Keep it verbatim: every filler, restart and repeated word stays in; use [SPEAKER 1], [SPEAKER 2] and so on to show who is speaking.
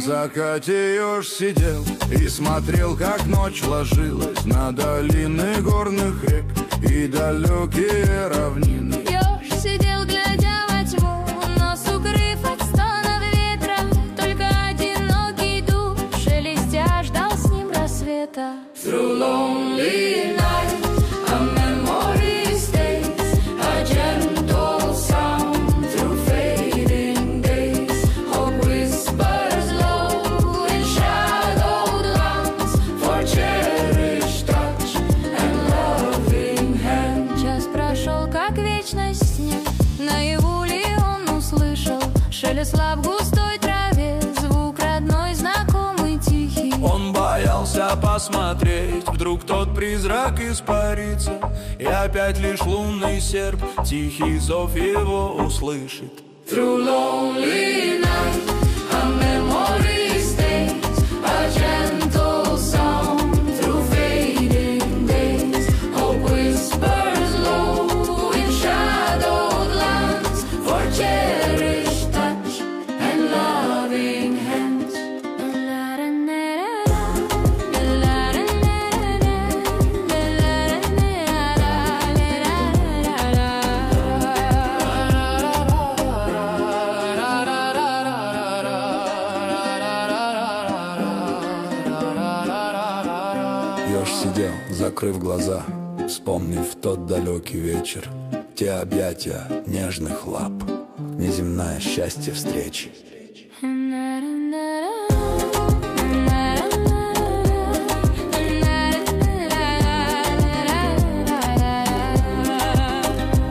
[SPEAKER 1] закате Ёж сидел и смотрел, как ночь ложилась на долины горных рек и далекие равнины.
[SPEAKER 2] Ёж сидел, глядя во тьму, нос укрыв от стонов ветра. Только одинокий дух, шелестя, ждал с ним рассвета. Through lonely night, a memory stays, a gentle sound through fading days. Hope whispers low in shadowed lands for cherished touch and loving hand. Час прошел, как вечность снег, наяву ли он услышал шелест лап в густой траве, звук родной, знакомый, тихий.
[SPEAKER 1] Он боялся посмотреть, вдруг тот призрак испарится, и опять лишь лунный серп тихий зов его услышит. Through lonely night, a memory stays, a gentle sound through fading days. Hope whispers low in shadowed lands for cherished touch and loving hands. Ёж сидел, закрыв глаза, вспомнив тот далекий вечер, те объятия нежных лап, неземное счастье встречи.